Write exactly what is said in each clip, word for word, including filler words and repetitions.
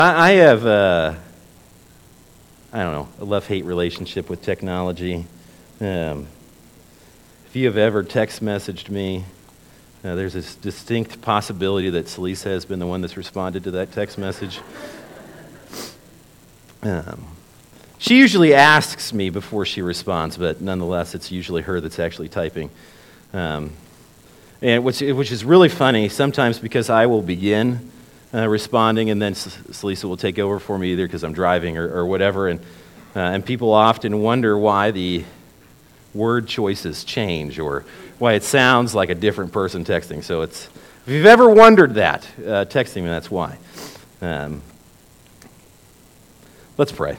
I, I have, uh, I don't know, a love-hate relationship with technology. Um, if you have ever text messaged me, uh, there's this distinct possibility that Celise has been the one that's responded to that text message. Um, she usually asks me before she responds, but nonetheless, it's usually her that's actually typing. Um, and which, which is really funny sometimes because I will begin uh, responding and then Celisa will take over for me either because I'm driving or, or whatever. And, uh, and people often wonder why the word choices change or why it sounds like a different person texting. So it's, if you've ever wondered that, uh, texting me, that's why. Um, let's pray.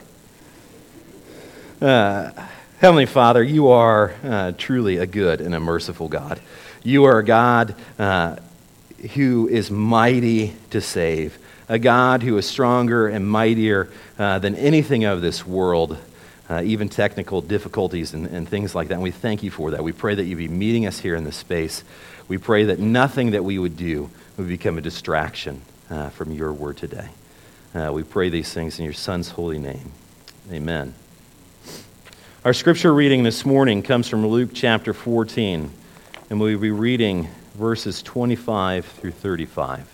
Uh, Heavenly Father, you are uh, truly a good and a merciful God. You are a God uh, who is mighty to save, a God who is stronger and mightier uh, than anything of this world, uh, even technical difficulties and, and things like that. And we thank you for that. We pray that you be meeting us here in this space. We pray that nothing that we would do would become a distraction uh, from your word today. Uh, we pray these things in your Son's holy name. Amen. Our scripture reading this morning comes from Luke chapter fourteen, and we'll be reading verses twenty-five through thirty-five.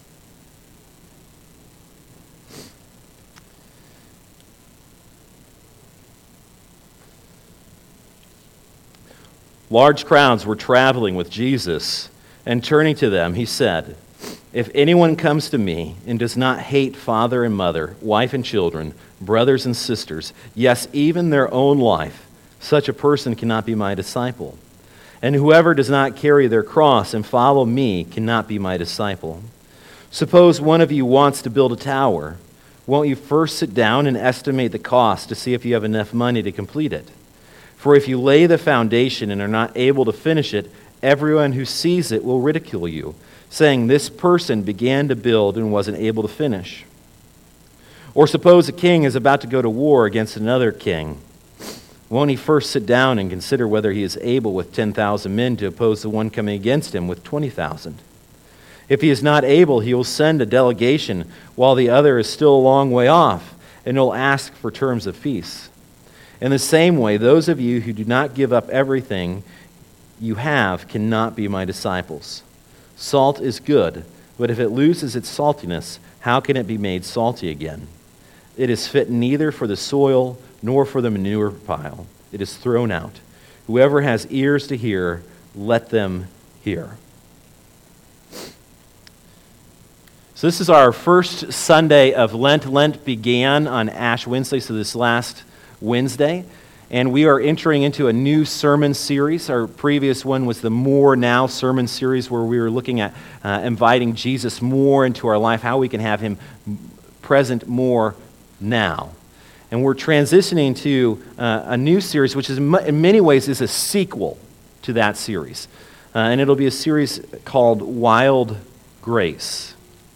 Large crowds were traveling with Jesus, and turning to them, he said, "If anyone comes to me and does not hate father and mother, wife and children, brothers and sisters, yes, even their own life, such a person cannot be my disciple. And whoever does not carry their cross and follow me cannot be my disciple. Suppose one of you wants to build a tower. Won't you first sit down and estimate the cost to see if you have enough money to complete it? For if you lay the foundation and are not able to finish it, everyone who sees it will ridicule you, saying, 'This person began to build and wasn't able to finish.' Or suppose a king is about to go to war against another king. Won't he first sit down and consider whether he is able with ten thousand men to oppose the one coming against him with twenty thousand? If he is not able, he will send a delegation while the other is still a long way off, and will ask for terms of peace. In the same way, those of you who do not give up everything you have cannot be my disciples. Salt is good, but if it loses its saltiness, how can it be made salty again? It is fit neither for the soil nor for the manure pile. It is thrown out. Whoever has ears to hear, let them hear." So this is our first Sunday of Lent. Lent began on Ash Wednesday, so this last Wednesday. And we are entering into a new sermon series. Our previous one was the More Now sermon series, where we were looking at uh, inviting Jesus more into our life, how we can have him present more now. And we're transitioning to uh, a new series, which is in many ways is a sequel to that series. Uh, and it'll be a series called Wild Grace.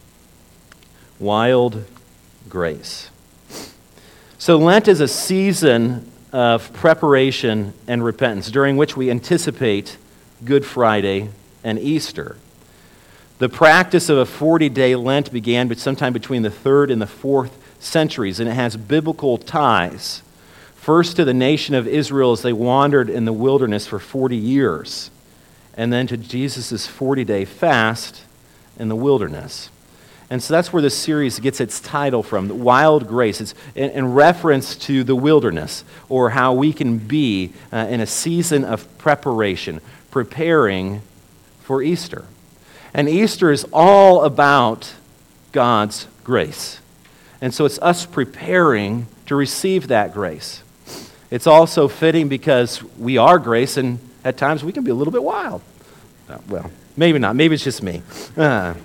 Wild Grace. So Lent is a season of preparation and repentance, during which we anticipate Good Friday and Easter. The practice of a forty-day Lent began sometime between the third and the fourth centuries, and it has biblical ties. First to the nation of Israel as they wandered in the wilderness for forty years, and then to Jesus' forty-day fast in the wilderness. And so that's where this series gets its title from, Wild Grace. It's in, in reference to the wilderness, or how we can be uh, in a season of preparation, preparing for Easter. And Easter is all about God's grace. And so it's us preparing to receive that grace. It's also fitting because we are grace, and at times we can be a little bit wild. Uh, well, maybe not. Maybe it's just me. Uh,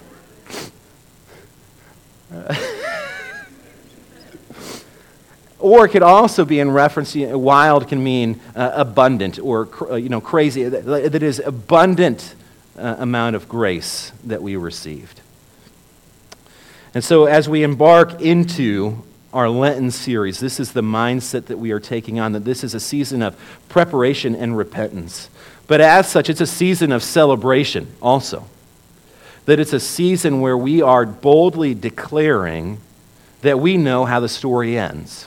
or it could also be in reference, you know, wild can mean uh, abundant or cr- you know crazy. That, that is abundant uh, amount of grace that we received. And so as we embark into our Lenten series, this is the mindset that we are taking on, that this is a season of preparation and repentance. But as such, it's a season of celebration also. That it's a season where we are boldly declaring that we know how the story ends.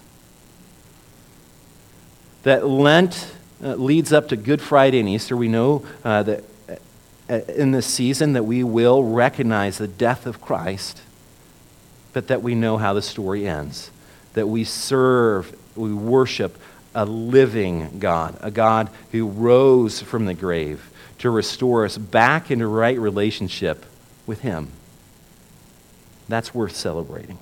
That Lent uh, leads up to Good Friday and Easter. We know uh, that uh, in this season that we will recognize the death of Christ, but that we know how the story ends. That we serve, we worship a living God, a God who rose from the grave to restore us back into right relationship with Him. That's worth celebrating.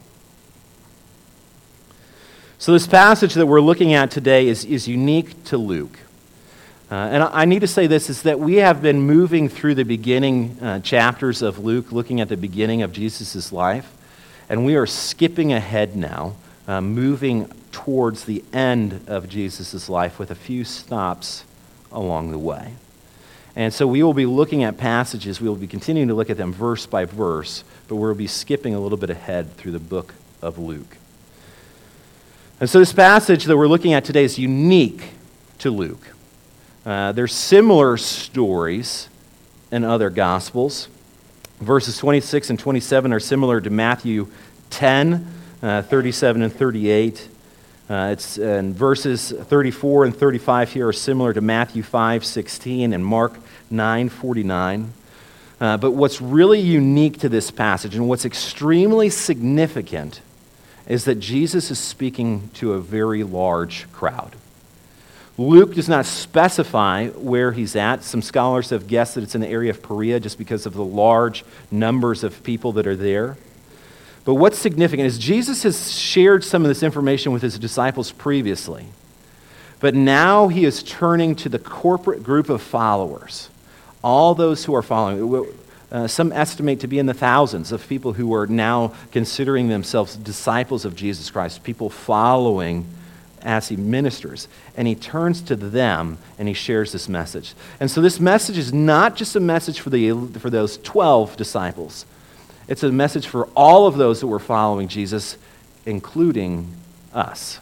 So this passage that we're looking at today is, is unique to Luke. Uh, and I, I need to say this, is that we have been moving through the beginning uh, chapters of Luke, looking at the beginning of Jesus' life, and we are skipping ahead now, uh, moving towards the end of Jesus' life with a few stops along the way. And so we will be looking at passages, we will be continuing to look at them verse by verse, but we'll be skipping a little bit ahead through the book of Luke. And so this passage that we're looking at today is unique to Luke. Uh, there's similar stories in other Gospels. Verses twenty-six and twenty-seven are similar to Matthew ten, uh, thirty-seven and thirty-eight. Uh, it's, and verses thirty-four and thirty-five here are similar to Matthew five sixteen and Mark nine forty-nine. Uh, but what's really unique to this passage and what's extremely significant is that Jesus is speaking to a very large crowd. Luke does not specify where he's at. Some scholars have guessed that it's in the area of Perea just because of the large numbers of people that are there. But what's significant is Jesus has shared some of this information with his disciples previously. But now he is turning to the corporate group of followers, all those who are following. Uh, some estimate to be in the thousands of people who are now considering themselves disciples of Jesus Christ, people following as he ministers. And he turns to them and he shares this message. And so this message is not just a message for the for those twelve disciples. It's a message for all of those that were following Jesus, including us.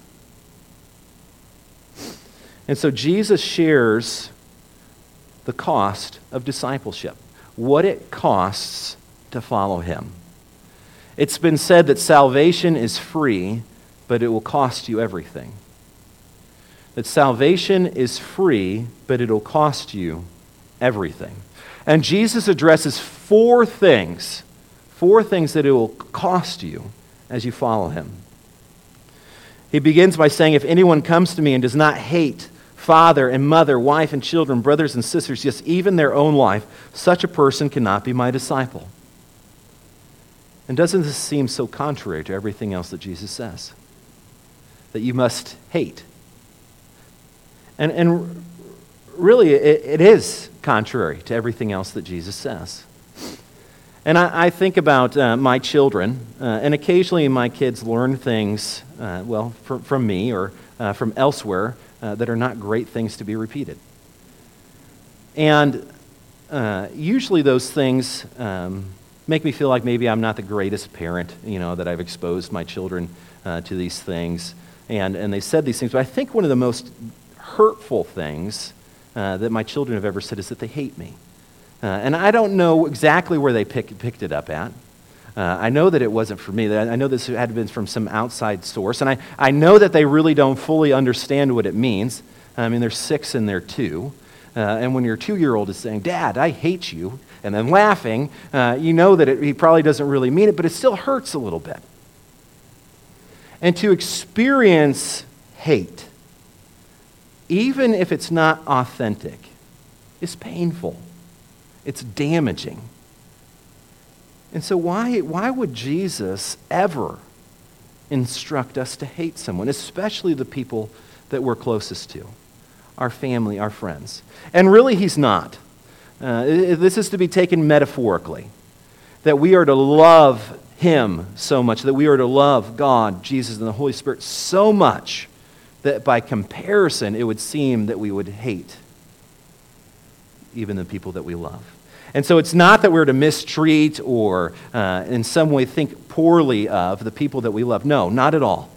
And so Jesus shares the cost of discipleship, what it costs to follow him. It's been said that salvation is free, but it will cost you everything. That salvation is free, but it'll cost you everything. And Jesus addresses four things, four things that it will cost you as you follow him. He begins by saying, if anyone comes to me and does not hate father and mother, wife and children, brothers and sisters, yes, even their own life, such a person cannot be my disciple. And doesn't this seem so contrary to everything else that Jesus says? That you must hate. And, and really, it, it is contrary to everything else that Jesus says. And I, I think about uh, my children, uh, and occasionally my kids learn things, uh, well, from, from me or uh, from elsewhere, Uh, that are not great things to be repeated. And uh, usually those things um, make me feel like maybe I'm not the greatest parent, you know, that I've exposed my children uh, to these things. And, and they said these things, but I think one of the most hurtful things uh, that my children have ever said is that they hate me. Uh, and I don't know exactly where they pick, picked it up at. Uh, I know that it wasn't for me. I know this had been from some outside source. And I, I know that they really don't fully understand what it means. I mean, there's six and they're two. Uh, and when your two-year-old is saying, Dad, I hate you, and then laughing, uh, you know that it, he probably doesn't really mean it, but it still hurts a little bit. And to experience hate, even if it's not authentic, is painful. It's damaging. And so why, why would Jesus ever instruct us to hate someone, especially the people that we're closest to, our family, our friends? And really, he's not. Uh, this is to be taken metaphorically, that we are to love him so much, that we are to love God, Jesus, and the Holy Spirit so much that by comparison, it would seem that we would hate even the people that we love. And so it's not that we're to mistreat or uh, in some way think poorly of the people that we love. No, not at all.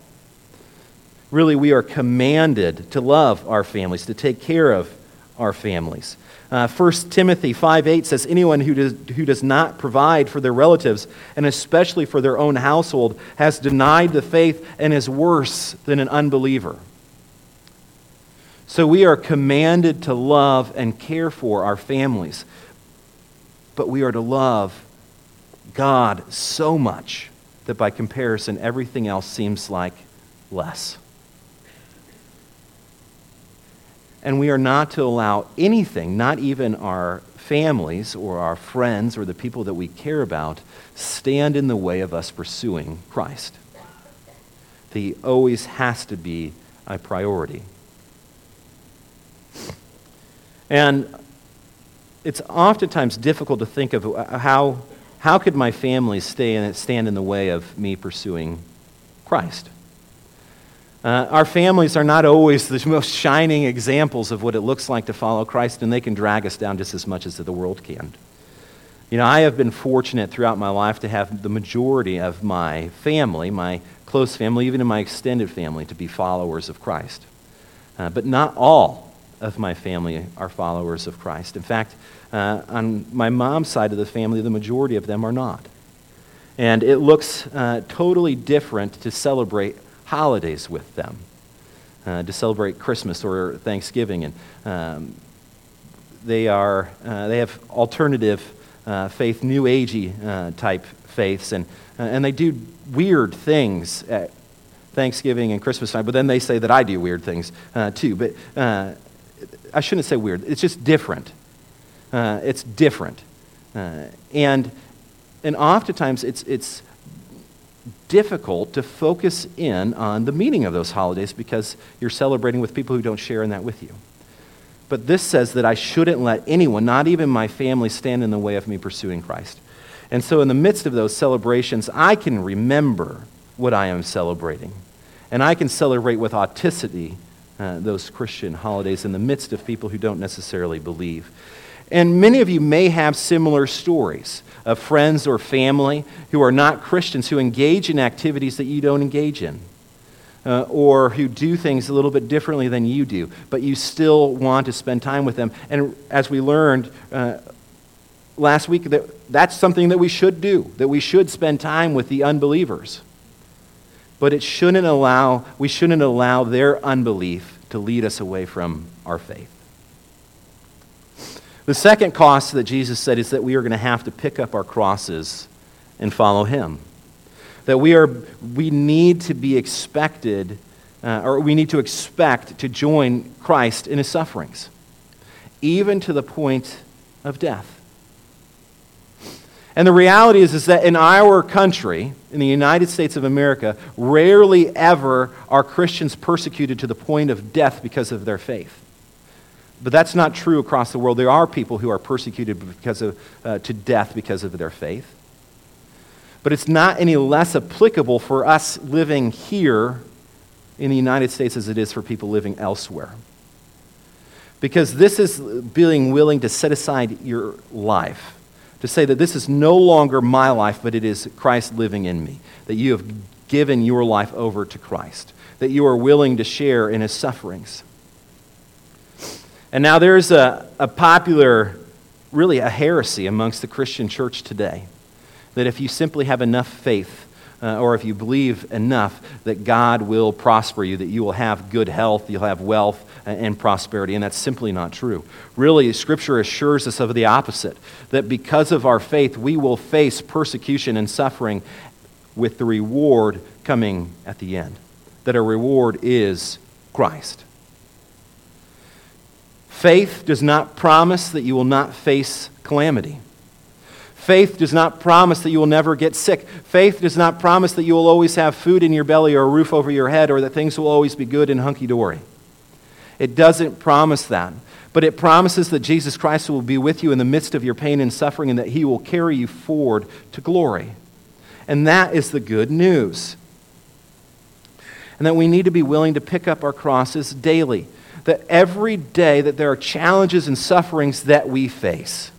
Really, we are commanded to love our families, to take care of our families. Uh, First Timothy five eight says, anyone who does, who does not provide for their relatives, and especially for their own household, has denied the faith and is worse than an unbeliever. So we are commanded to love and care for our families, but we are to love God so much that by comparison, everything else seems like less. And we are not to allow anything, not even our families or our friends or the people that we care about, stand in the way of us pursuing Christ. He always has to be a priority. And it's oftentimes difficult to think of how, how could my family stay in, stand in the way of me pursuing Christ. Uh, our families are not always the most shining examples of what it looks like to follow Christ, and they can drag us down just as much as the world can. You know, I have been fortunate throughout my life to have the majority of my family, my close family, even in my extended family, to be followers of Christ. Uh, but not all of my family are followers of Christ. In fact, uh, on my mom's side of the family, the majority of them are not. And it looks uh, totally different to celebrate holidays with them, uh, to celebrate Christmas or Thanksgiving. And um, they are uh, they have alternative uh, faith, New Agey uh, type faiths, and uh, and they do weird things at Thanksgiving and Christmas time. But then they say that I do weird things uh, too. But uh, I shouldn't say weird. It's just different. Uh, it's different, uh, and and oftentimes it's it's difficult to focus in on the meaning of those holidays because you're celebrating with people who don't share in that with you. But this says that I shouldn't let anyone, not even my family, stand in the way of me pursuing Christ. And so in the midst of those celebrations, I can remember what I am celebrating. And I can celebrate with authenticity uh, those Christian holidays in the midst of people who don't necessarily believe. And many of you may have similar stories of friends or family who are not Christians who engage in activities that you don't engage in, uh, or who do things a little bit differently than you do, but you still want to spend time with them. And as we learned uh, last week, that that's something that we should do, that we should spend time with the unbelievers. But it shouldn't allow, we shouldn't allow their unbelief to lead us away from our faith. The second cost that Jesus said is that we are going to have to pick up our crosses and follow him. That we are, we need to be expected, uh, or we need to expect to join Christ in his sufferings, even to the point of death. And the reality is, is that in our country, in the United States of America, rarely ever are Christians persecuted to the point of death because of their faith. But that's not true across the world. There are people who are persecuted because of, uh, to death because of their faith. But it's not any less applicable for us living here in the United States as it is for people living elsewhere. Because this is being willing to set aside your life, to say that this is no longer my life, but it is Christ living in me, that you have given your life over to Christ, that you are willing to share in his sufferings. And now there's a, a popular, really a heresy amongst the Christian church today, that if you simply have enough faith, uh, or if you believe enough, that God will prosper you, that you will have good health, you'll have wealth and prosperity, and that's simply not true. Really, Scripture assures us of the opposite, that because of our faith, we will face persecution and suffering with the reward coming at the end, that our reward is Christ. Faith does not promise that you will not face calamity. Faith does not promise that you will never get sick. Faith does not promise that you will always have food in your belly or a roof over your head or that things will always be good and hunky-dory. It doesn't promise that. But it promises that Jesus Christ will be with you in the midst of your pain and suffering and that he will carry you forward to glory. And that is the good news. And that we need to be willing to pick up our crosses daily. That every day that there are challenges and sufferings that we face.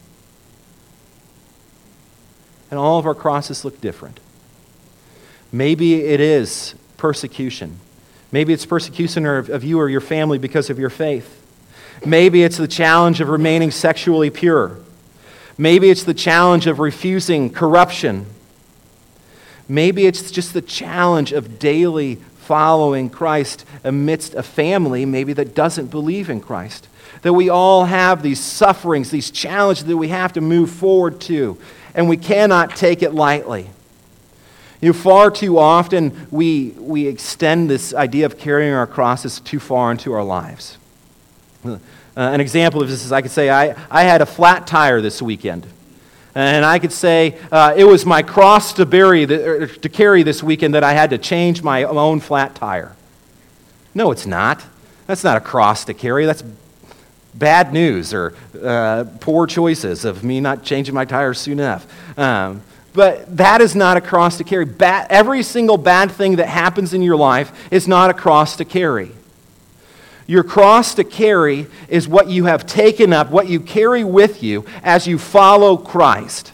And all of our crosses look different. Maybe it is persecution. Maybe it's persecution of you or your family because of your faith. Maybe it's the challenge of remaining sexually pure. Maybe it's the challenge of refusing corruption. Maybe it's just the challenge of daily following Christ amidst a family maybe that doesn't believe in Christ. That we all have these sufferings, these challenges that we have to move forward to, and we cannot take it lightly. You know, far too often we, we extend this idea of carrying our crosses too far into our lives. Uh, an example of this is I could say, I, I had a flat tire this weekend. And I could say, uh, it was my cross to, bury the, to carry this weekend that I had to change my own flat tire. No, it's not. That's not a cross to carry. That's bad news or uh, poor choices of me not changing my tires soon enough. Um, but that is not a cross to carry. Bad, every single bad thing that happens in your life is not a cross to carry. Your cross to carry is what you have taken up, what you carry with you as you follow Christ.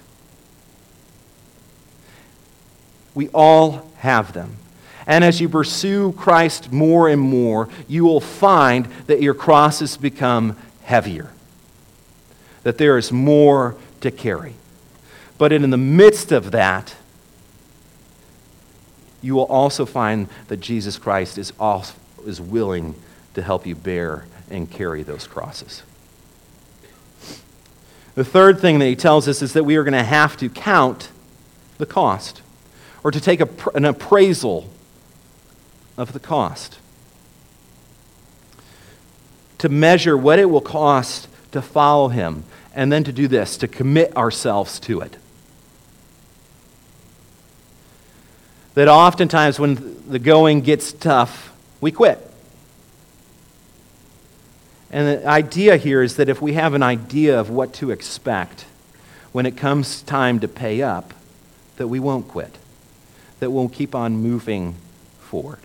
We all have them. And as you pursue Christ more and more, you will find that your crosses become heavier, that there is more to carry. But in the midst of that, you will also find that Jesus Christ is, also, is willing to help you bear and carry those crosses. The third thing that he tells us is that we are going to have to count the cost, or to take a, an appraisal of the cost, to measure what it will cost to follow him, and then to do this, to commit ourselves to it. That oftentimes when the going gets tough, we quit. And the idea here is that if we have an idea of what to expect when it comes time to pay up, that we won't quit, that we'll keep on moving forward.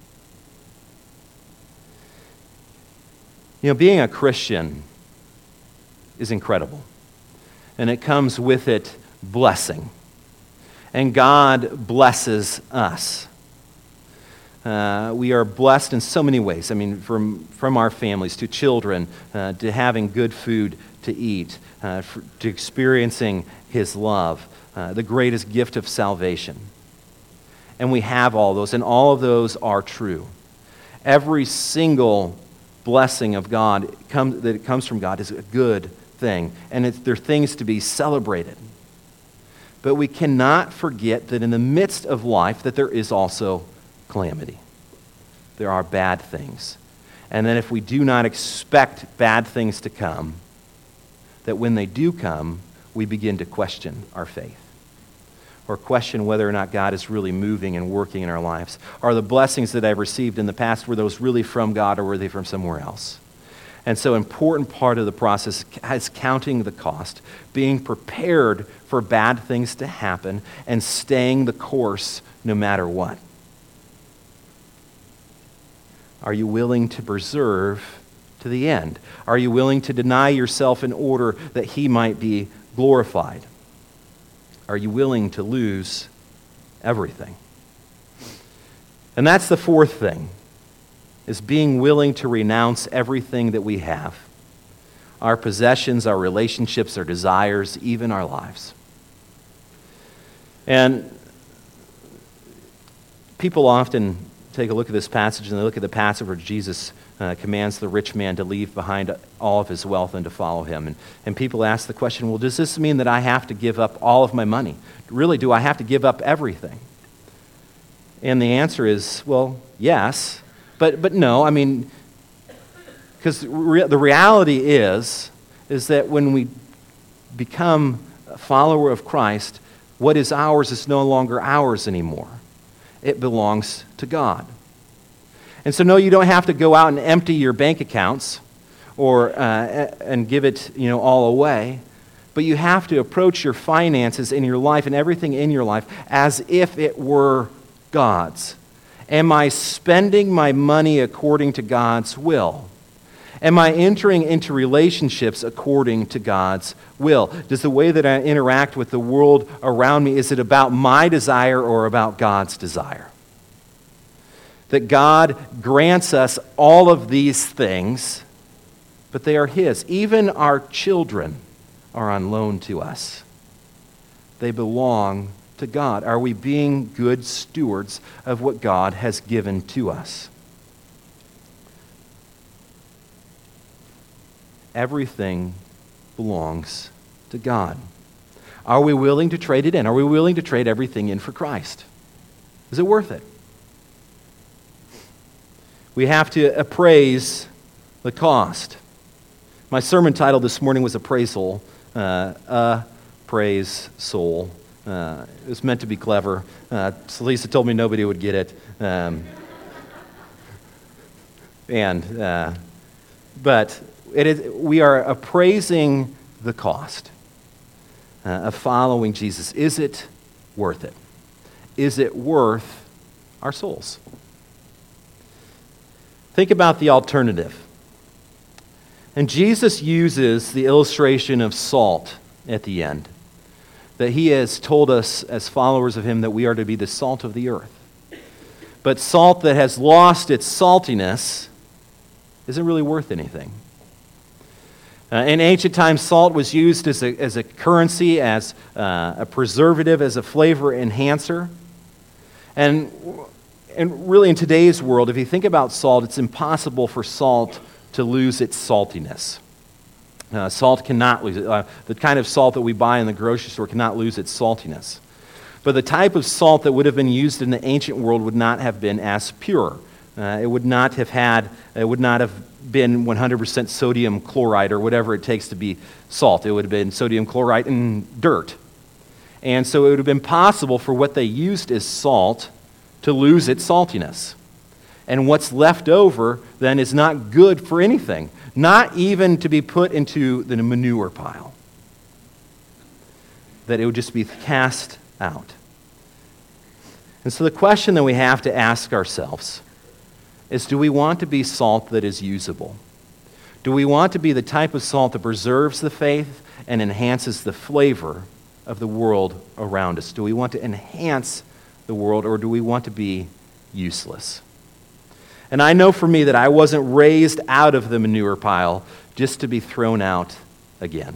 You know, being a Christian is incredible, and it comes with it blessing. And God blesses us. Uh, we are blessed in so many ways. I mean, from, from our families to children, uh, to having good food to eat, uh, for, to experiencing his love, uh, the greatest gift of salvation. And we have all those, and all of those are true. Every single blessing of God come, that comes from God is a good thing, and it's, they're things to be celebrated. But we cannot forget that in the midst of life that there is also calamity. There are bad things. And then if we do not expect bad things to come, that when they do come, we begin to question our faith. Or question whether or not God is really moving and working in our lives. Are the blessings that I've received in the past, were those really from God or were they from somewhere else? And so an important part of the process is counting the cost, being prepared for bad things to happen, and staying the course no matter what. Are you willing to persevere to the end? Are you willing to deny yourself in order that he might be glorified? Are you willing to lose everything? And that's the fourth thing, is being willing to renounce everything that we have. Our possessions, our relationships, our desires, even our lives. And people often take a look at this passage and they look at the passage where Jesus uh, commands the rich man to leave behind all of his wealth and to follow him. And, and people ask the question, well, does this mean that I have to give up all of my money? Really, do I have to give up everything? And the answer is, well, yes, but but no. I mean, because re- the reality is, is that when we become a follower of Christ, what is ours is no longer ours anymore. It belongs to God. And so no, you don't have to go out and empty your bank accounts or uh, and give it, you know, all away. But you have to approach your finances in your life and everything in your life as if it were God's. Am I spending my money according to God's will? Am I entering into relationships according to God's will? Does the way that I interact with the world around me, is it about my desire or about God's desire? That God grants us all of these things but they are His. Even our children are on loan to us. They belong to God. Are we being good stewards of what God has given to us? Everything belongs to God. Are we willing to trade it in? Are we willing to trade everything in for Christ? Is it worth it? We have to appraise the cost. My sermon title this morning was Appraisal, uh, a praise soul. Uh, it was meant to be clever. Uh, so Lisa told me nobody would get it. Um, and, uh, but it is, we are appraising the cost uh, of following Jesus. Is it worth it? Is it worth our souls? Think about the alternative. And Jesus uses the illustration of salt at the end, that He has told us as followers of Him that we are to be the salt of the earth. But salt that has lost its saltiness isn't really worth anything. Uh, in ancient times, salt was used as a, as a currency, as uh, a preservative, as a flavor enhancer. And, and really in today's world, if you think about salt, it's impossible for salt to lose its saltiness. Uh, salt cannot lose it. Uh, the kind of salt that we buy in the grocery store cannot lose its saltiness. But the type of salt that would have been used in the ancient world would not have been as pure. Uh, it would not have had, it would not have been one hundred percent sodium chloride or whatever it takes to be salt. It would have been sodium chloride and dirt. And so it would have been possible for what they used as salt to lose its saltiness. And what's left over then is not good for anything, not even to be put into the manure pile. That it would just be cast out. And so the question that we have to ask ourselves is, do we want to be salt that is usable? Do we want to be the type of salt that preserves the faith and enhances the flavor of the world around us? Do we want to enhance the world, or do we want to be useless? And I know for me that I wasn't raised out of the manure pile just to be thrown out again.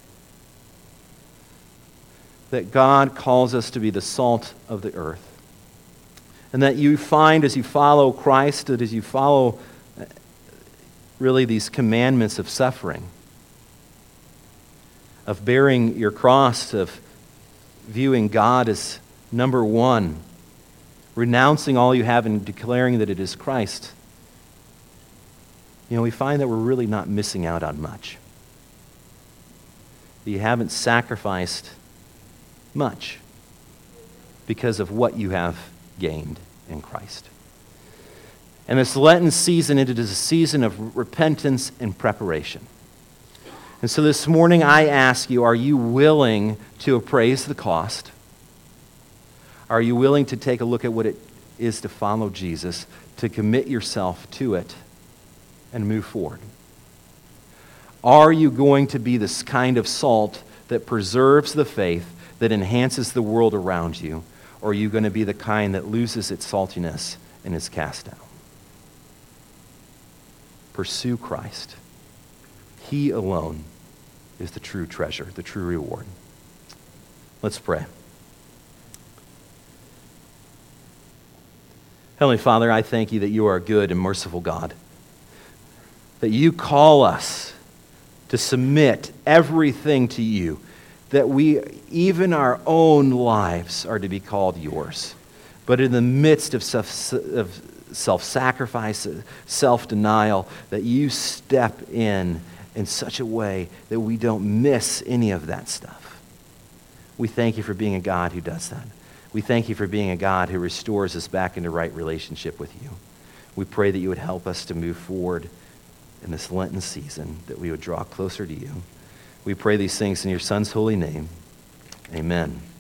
That God calls us to be the salt of the earth. And that you find as you follow Christ, that as you follow really these commandments of suffering, of bearing your cross, of viewing God as number one, renouncing all you have and declaring that it is Christ, you know, we find that we're really not missing out on much. You haven't sacrificed much because of what you have gained in Christ. And this Lenten season, it is a season of repentance and preparation. And so this morning I ask you, are you willing to appraise the cost? Are you willing to take a look at what it is to follow Jesus, to commit yourself to it and move forward? Are you going to be this kind of salt that preserves the faith, that enhances the world around you? Or are you going to be the kind that loses its saltiness and is cast out? Pursue Christ. He alone is the true treasure, the true reward. Let's pray. Heavenly Father, I thank you that you are a good and merciful God, that you call us to submit everything to you, that we, even our own lives, are to be called yours. But in the midst of, self, of self-sacrifice, self-denial, that you step in in such a way that we don't miss any of that stuff. We thank you for being a God who does that. We thank you for being a God who restores us back into right relationship with you. We pray that you would help us to move forward in this Lenten season, that we would draw closer to you. We pray these things in your Son's holy name. Amen.